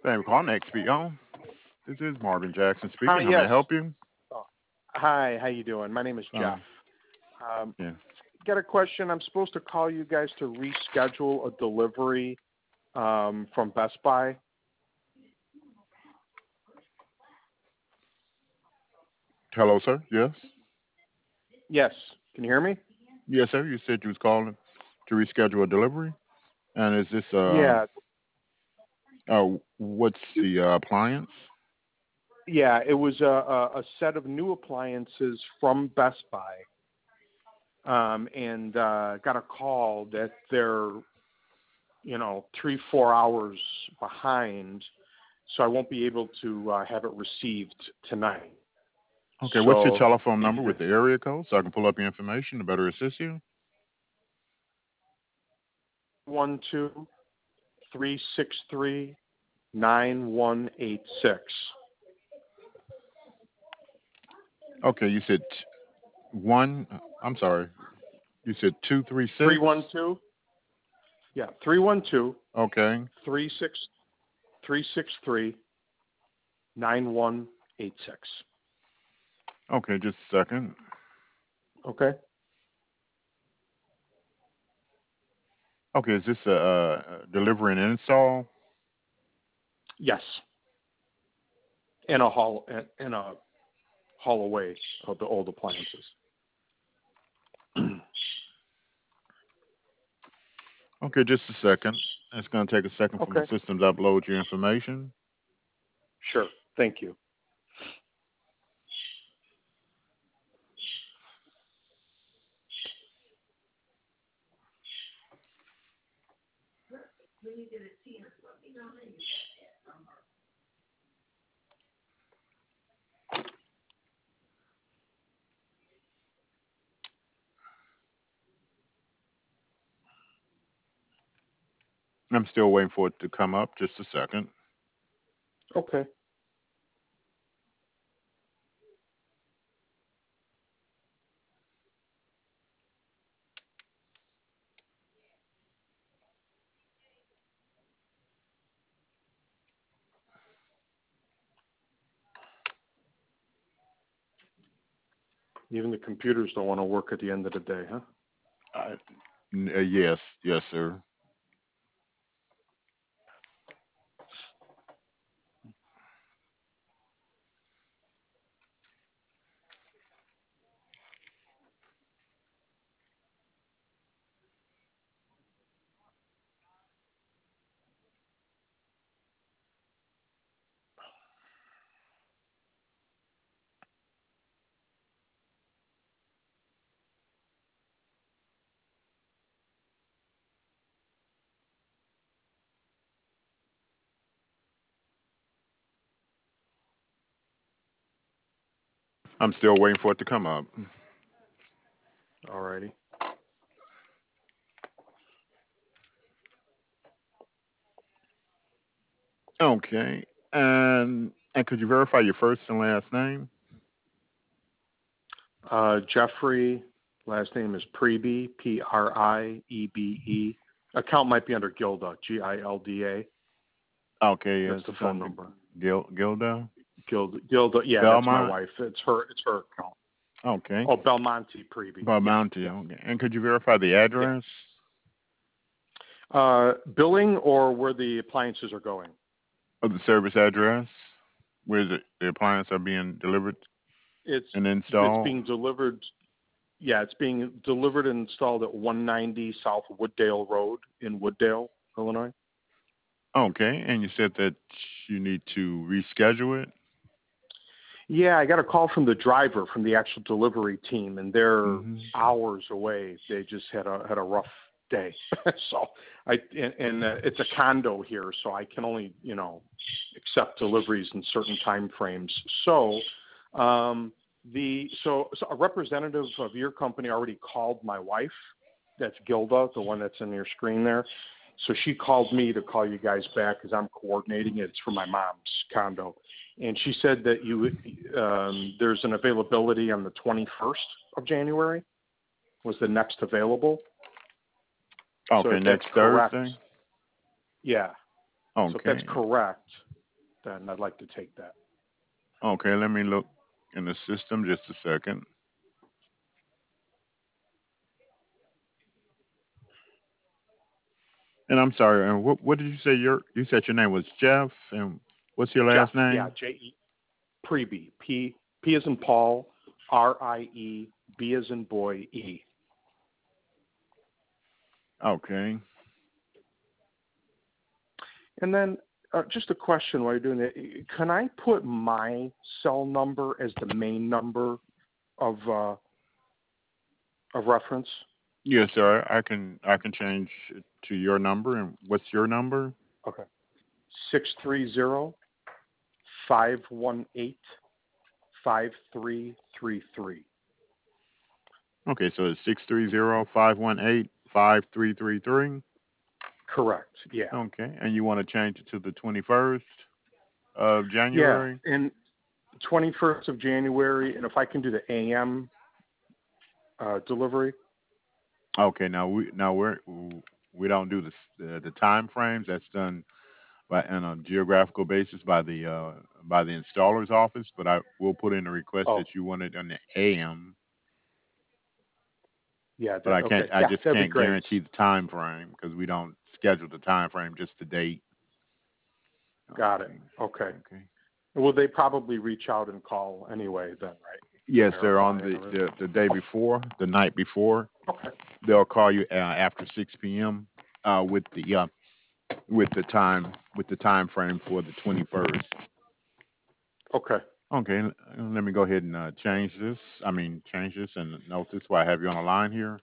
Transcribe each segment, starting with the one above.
Thank you for calling XPO. This is Marvin Jackson Hi, speaking. How may I yes. help you? Oh, hi, how you doing? My name is Uh, Jeff. Um, yeah. got a question. I'm supposed to call you guys to reschedule a delivery from Best Buy. Hello, sir. Yes. Yes. Can you hear me? Yes, sir. You said you was calling to reschedule a delivery. And is this Yeah. what's the appliance? Yeah. It was a set of new appliances from Best Buy, and got a call that they're 3-4 hours behind, so I won't be able to have it received tonight. Okay. What's your So telephone if number you with could, the area code so I can pull up your information to better assist you? 1-2-363-9186. Okay. You said one. I'm sorry. You said 236. 312, yeah, 312 Okay. 363 9186. Okay. Just a second. Okay? Okay. Is this a delivery and install? Yes. In a haul away of the old appliances. Okay. Just a second. It's going to take a second for my Okay. system to upload your information. Sure. Thank you. I'm still waiting for it to come up. Just a second. Okay. Even the computers don't want to work at the end of the day, huh? Uh, yes, yes, sir. I'm still waiting for it to come up. Alrighty. Okay. And could you verify your first and last name? Jeffrey, last name is Priebe, Priebe. Account might be under Gilda, Gilda. Okay, yes, That's the it's phone under number. Gilda Gilda. Yeah, that's my Belmont. wife. It's her account. Okay, Oh, Belmonte Priebe. Yeah, Belmonte. yeah, Okay. And could you verify the yeah. address Billing or where the appliances are going. of the service address where the appliance are being delivered It's and it's installed? being delivered. Yeah, it's being delivered and installed at 190 South Wooddale Road in Wooddale, Illinois. Okay. And you said that you need to reschedule it. Yeah, I got a call from the driver from the actual delivery team, and they're Hmm. hours away. They just had a rough day, so it's a condo here, so I can only accept deliveries in certain time frames. So, so a representative of your company already called my wife. That's Gilda, the one that's in your screen there. So she called me to call you guys back because I'm coordinating it. It's for my mom's condo. And she said that there's an availability on the 21st of January was the next available. So Okay, if that's next correct, Thursday. yeah. So if that's Okay. correct, then I'd like to take that. Okay, let me look in the system just a second. And I'm sorry, and what did you say you said your name was Jeff, and what's your Jeff, last yeah, name? J-E, Priebe, P as in Paul, R-I-E, B as in boy, E. Okay. And then just a question while you're doing that. Can I put my cell number as the main number of reference? Yes, sir. I can change it to your number. And what's your number? Okay. 630-518-5333. Okay, so it's 630-518-5333. Correct. Yeah. Okay, and you want to change it to the 21st of Yeah. January? And 21st of January, and if I can do the AM delivery. Okay, we don't do the time frames. That's done by on a geographical basis by the installer's office. But I will put in a request Oh, that you want it on the AM. yeah. But That okay. I Yeah, just that'd be can't great. guarantee the time frame because we don't schedule the time frame, just the date. Got it. Okay. Okay. Okay. Well, they probably reach out and call anyway, then, right? Yes, sir. Verify On and everything. the day before, the night before, Okay. they'll call you after 6 p.m. With the time frame for the 21st. Okay. Okay, let me go ahead and change this. Change this and note this while I have you on the line here.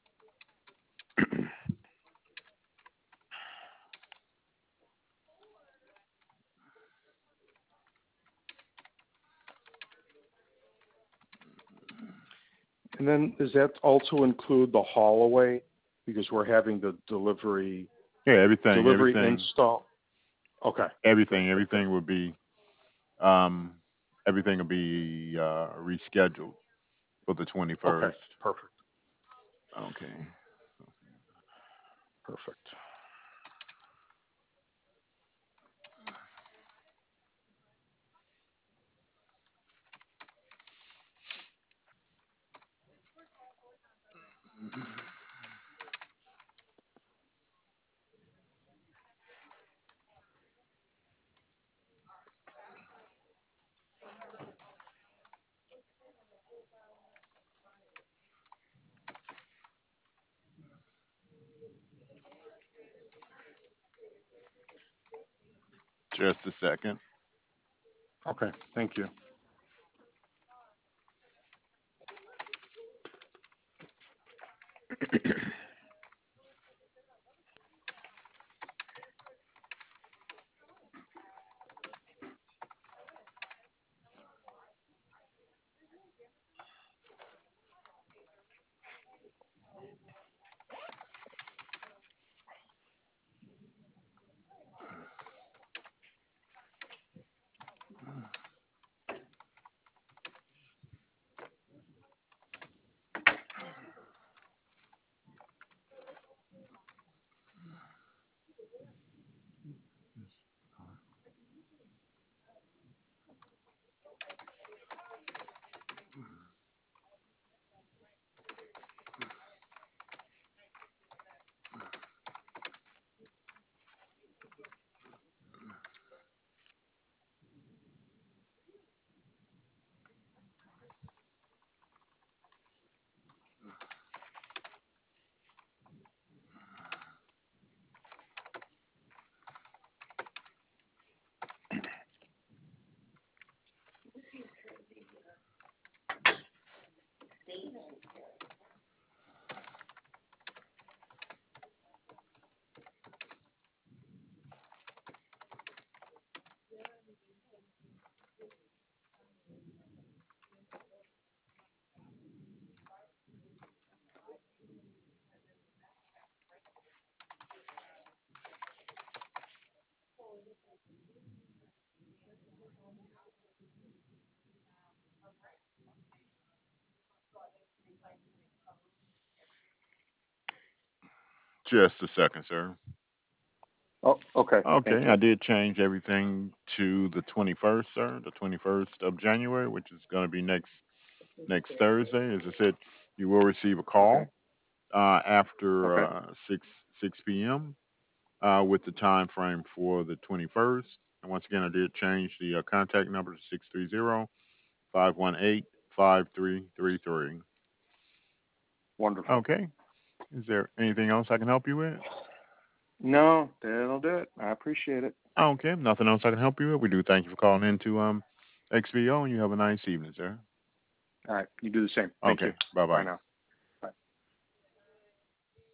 And then does that also include the haul away? Because we're having the delivery Yeah, install. Okay. Good. Good. Good. everything will be um, everything will be rescheduled for the Okay. 21st. Perfect. Okay, Perfect. just a second. Okay. Thank you. Just a second, sir. Oh, okay. Thank Okay, you. I did change everything to the 21st, sir, the 21st of January, which is going to be next Thursday. As I said, you will receive a Okay. call after Okay. 6 p.m. With the time frame for the 21st. And once again, I did change the contact number to 630-518-5333. Wonderful. Okay. Is there anything else I can help you with? No, that'll do it. I appreciate it. Okay, nothing else I can help you with. We do thank you for calling in to XVO, and you have a nice evening, sir. All right. You do the same. Thank you. Okay, bye Bye bye. now.